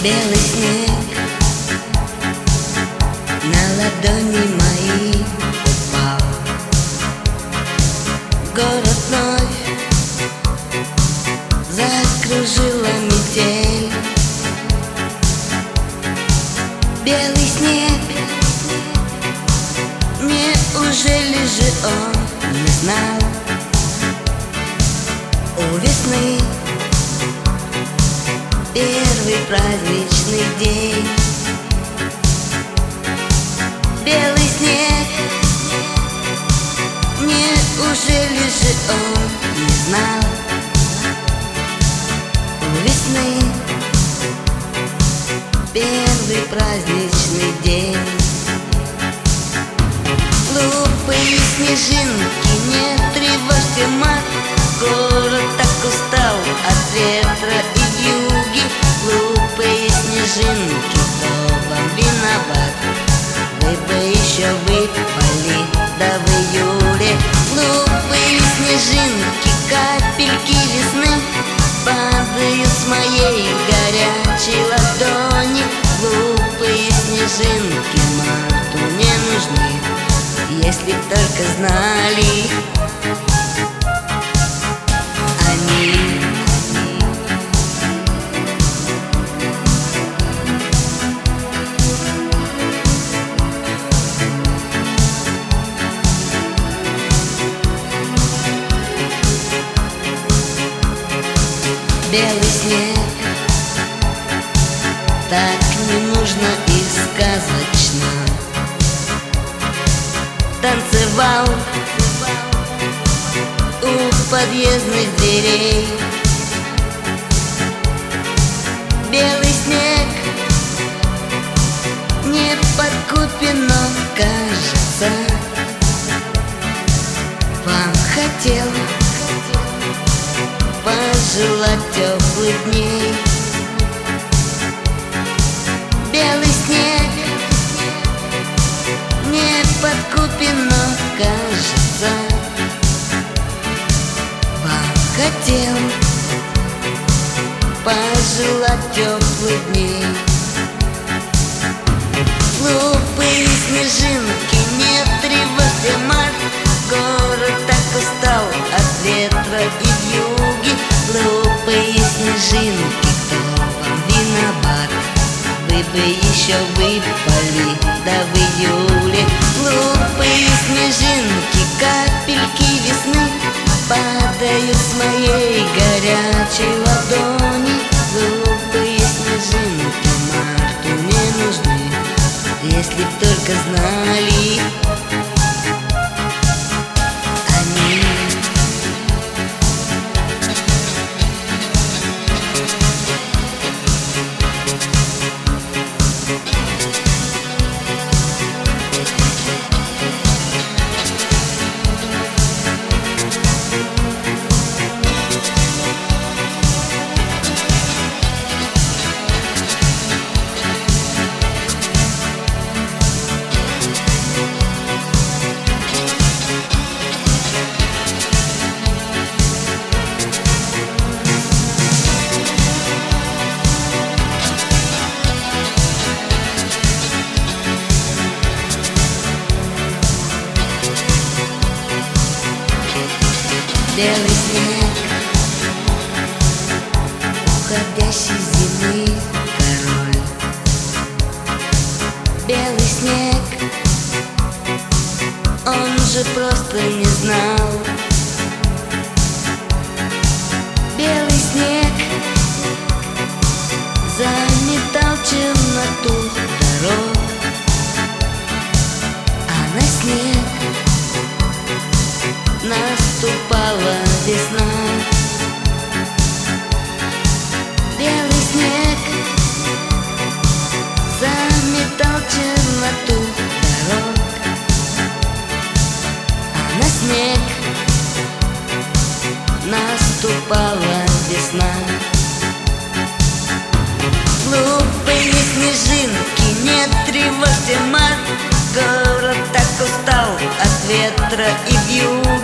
Белый снег на ладони мои упал. Город вновь закружила метель. Белый снег, неужели же он не знал? У весны первый праздничный день. Белый снег, неужели же он не знал? У весны первый праздничный день. Глупые снежинки, не тревожьте мать. Город так устал от ветра и вьюги. Глупые снежинки, кто вам виноват? Вы бы еще выпали, да в июле. Глупые снежинки, капельки весны падают с моей горячей ладони. Глупые снежинки марту не нужны, если б только знали они. Белый снег, так не нужно и сказочно, танцевал у подъездных дверей. Белый снег не подкупен, но кажется, вам хотел пожелать теплых дней. Белый снег не подкупен, но кажется, вам хотел пожелать теплых дней. Глупые снежинки, не тревожьте мать. Город так устал от ветра и вьюги. Глупые снежинки, кто вам виноват? Вы бы еще выпали, да в июле. Глупые снежинки, капельки весны падают с моей горячей ладони. Глупые снежинки марту не нужны, если б только знали они. Белый снег уходящей зимы король. Белый снег, он же просто не знал. Белый снег заметал темноту дорог, а на снег наступала весна. Белый снег заметал темноту дорог, а на снег наступала весна. Глупые снежинки, не тревожьте мать. Город так устал от ветра и вьюг.